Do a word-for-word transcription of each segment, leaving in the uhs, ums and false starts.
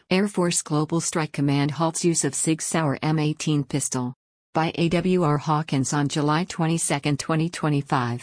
Air Force Global Strike Command halts use of Sig Sauer M eighteen pistol. By A W R Hawkins on July twenty-second, twenty twenty-five.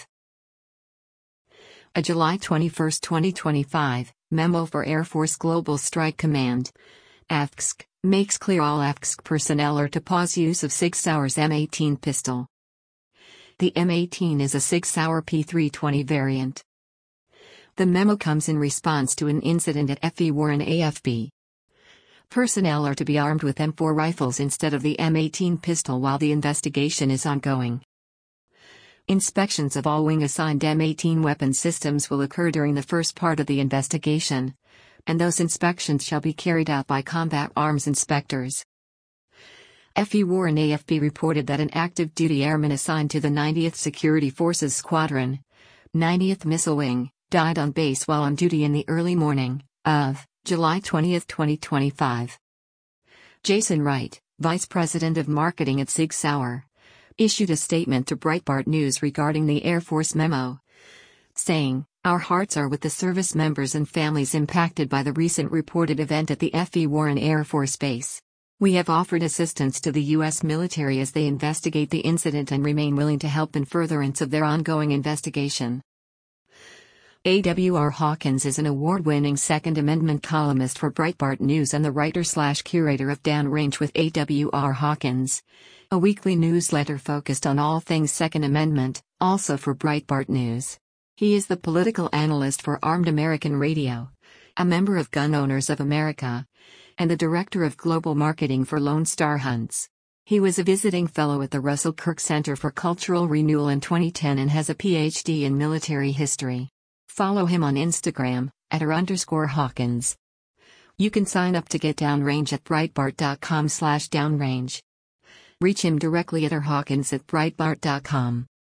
A July twenty-first, twenty twenty-five, memo for Air Force Global Strike Command, A F G S C, makes clear all A F G S C personnel are to pause use of Sig Sauer's M eighteen pistol. The M eighteen is a Sig Sauer P three twenty variant. The memo comes in response to an incident at F E Warren A F B. Personnel are to be armed with M four rifles instead of the M eighteen pistol while the investigation is ongoing. Inspections of all wing-assigned M eighteen weapon systems will occur during the first part of the investigation, and those inspections shall be carried out by combat arms inspectors. F E Warren A F B reported that an active duty airman assigned to the ninetieth Security Forces Squadron, ninetieth Missile Wing, died on base while on duty in the early morning of July twentieth, twenty twenty-five. Jason Wright, Vice President of Marketing at Sig Sauer, issued a statement to Breitbart News regarding the Air Force memo, saying, "Our hearts are with the service members and families impacted by the recent reported event at the F E Warren Air Force Base. We have offered assistance to the U S military as they investigate the incident and remain willing to help in furtherance of their ongoing investigation." A W R Hawkins is an award-winning Second Amendment columnist for Breitbart News and the writer-slash-curator of Downrange with A W R Hawkins, a weekly newsletter focused on all things Second Amendment, also for Breitbart News. He is the political analyst for Armed American Radio, a member of Gun Owners of America, and the director of global marketing for Lone Star Hunts. He was a visiting fellow at the Russell Kirk Center for Cultural Renewal in twenty ten and has a P H D in military history. Follow him on Instagram, at r underscore Hawkins. You can sign up to get Downrange at breitbart dot com slash downrange. Reach him directly at r hawkins at breitbart dot com.